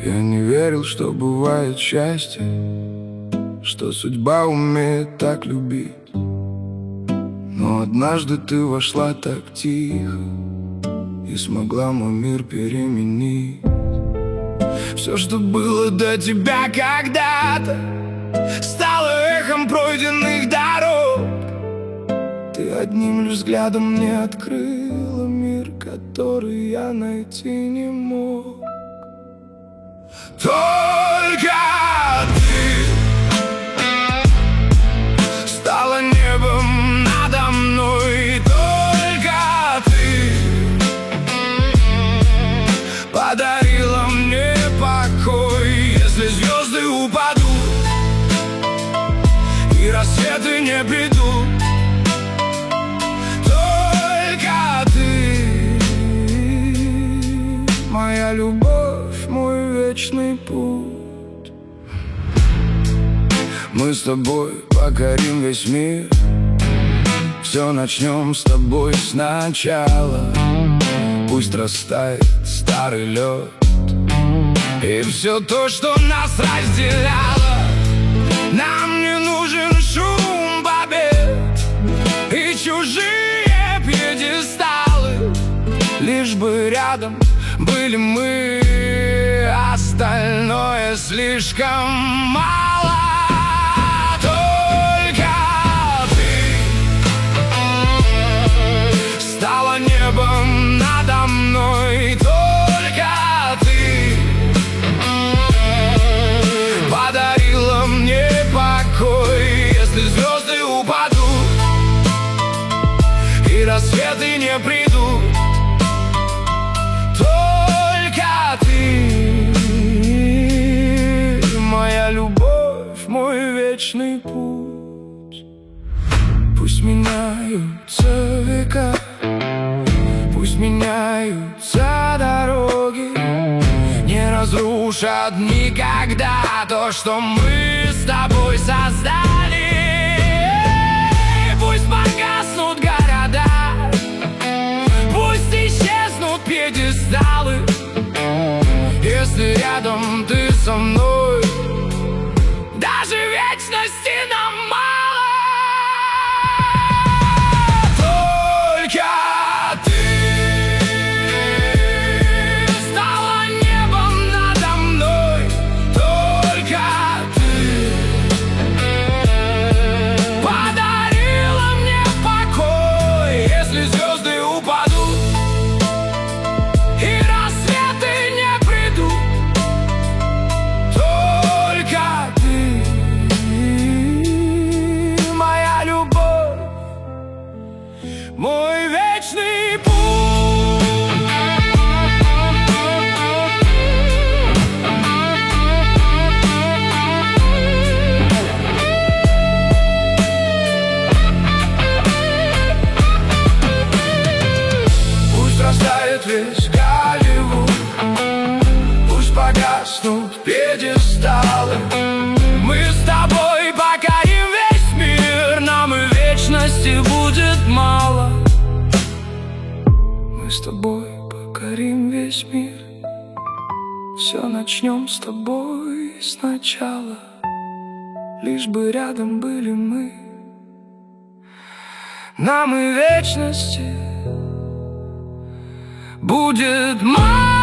Я не верил, что бывает счастье, что судьба умеет так любить. Но однажды ты вошла так тихо и смогла мой мир переменить. Все, что было до тебя когда-то, стало эхом пройденных дорог. Ты одним лишь взглядом мне открыла мир, который я найти не мог. Только ты стала небом надо мной. Только ты подарила мне покой. Если звезды упадут и рассветы не придут, только ты моя любовь, мой вечный путь. Мы с тобой покорим весь мир. Все начнем с тобой сначала. Пусть растает старый лед и все то, что нас разделяло. Нам не нужен шум побед и чужие пьедесталы, лишь бы рядом были мы. Остальное слишком мало. Только ты стала небом надо мной. Только ты подарила мне покой. Если звезды упадут и рассветы не придут, моя любовь, мой вечный путь. Пусть меняются века, пусть меняются дороги, не разрушат никогда то, что мы с тобой создали. Пусть погаснут города, пусть исчезнут пьедесталы, если рядом ты со мной. Даже вечности нам мало. Только ты стала небом надо мной. Только ты подарила мне покой. Если звезды упадут и рассветы не придут, только ты моя любовь, мой вечный путь. Пусть растает весь Голливуд, пусть погаснут пьедесталы, мы с тобой покорим весь мир. Нам и вечности будет мало. Мы с тобой покорим весь мир. Все начнем с тобой сначала, лишь бы рядом были мы. Нам и вечности будет мало.